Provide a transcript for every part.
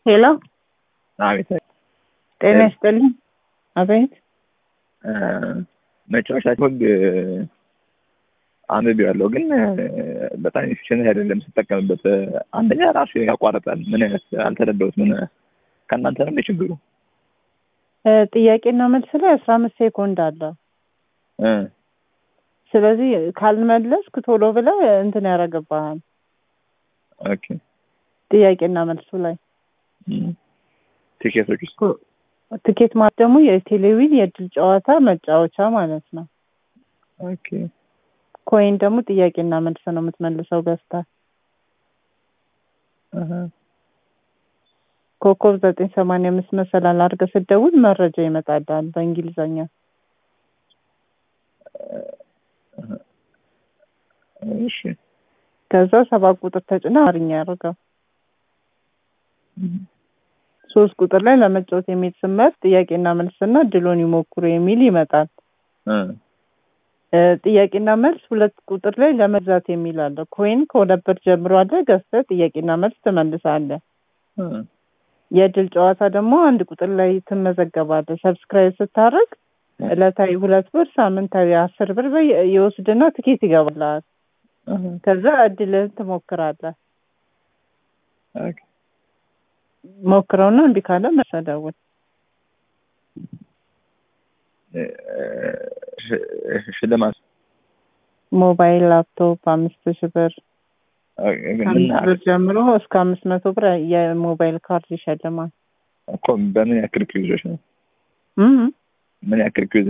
ሄሎ አቤት። ጤና ይስጥልኝ። አቤት። መጨረሻ ህግ አንብቤዋለሁ ግን በጣም ኤፊሽንት አይደለም ስጠቀምበት። አንደኛ ራሱ ያቋርጣል። ምን አይነት አልተረዳሁት። ምን ከእናንተ ነው ችግሩ? ጥያቄና መልስ ላይ 15 ሴኮንድ አለው። ስለዚህ ካልመለስክ ቶሎ ብለህ እንትን ያደርግብሃል። ኦኬ። ጥያቄና መልሱ ላይ ቲኬቶች ትኬት ማለት ደግሞ የቴሌቪዥን የእድል ጨዋታ መጫወቻ ማለት ነው። ኦኬ። ኮይን ደግሞ ጥያቄና መልስ ነው የምትመልሰው ገዝተህ። ኮከብ 985 መሰላል አድርገህ ስትደውል መረጃ ይመጣልሃል በእንግሊዘኛ። እሺ። ከዛ 7 ቁጥር ተጭነህ አማርኛ ያደርገው። 3 ቁጥር ላይ ለመጫወት የሚል ስመት ጥያቄና መልስና ድሎን ይሞክሩ የሚል ይመጣል። ጥያቄና መልስ 2 ቁጥር ላይ ለመግዛት የሚል አለ። ኮይን ከ2 ብር ጀምሮ አለ። ገዝተህ ጥያቄና መልስ ትመልሳለህ። የእድል ጨዋታ ደግሞ 1 ቁጥር ላይ ትመዘገባለህ። ሰብስክራይብ ስታደርግ ዕለታዊ 2 ብር፣ ሳምንታዊ 10 ብር ይወስድና ትኬት ይገባልሃል። ከዛ እድልህን ትሞክራለህ። ኦኬ። ሞክረውና እምቢ ካለ መልሰህ ደውል። ሽልማት ሞባይል፣ ላፕቶፕ 5000 ብር ብር ጀምሮ እስከ 500 ብር የሞባይል ካርድ ይሸልማል እኮ። በምን ያክል ኪዞች ነው? ምን ያክል ኪዝ?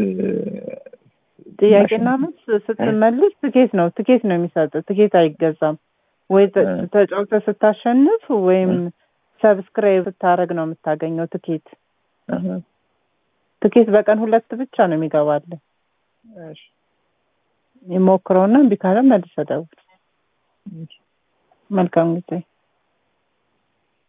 ጥያቄና መልስ ስትመልስ ትኬት ነው የሚሰጥ። ትኬት አይገዛም። ወይ ተጫውተህ ስታሸንፍ ወይም ሰብስክራይብ ስታደርግ ነው የምታገኘው ትኬት። ትኬት በቀን 2 ብቻ ነው የሚገባልህ። እሺ። ይሞክረውና እምቢ ካለ መልሰህ ደውል። መልካም ጊዜ።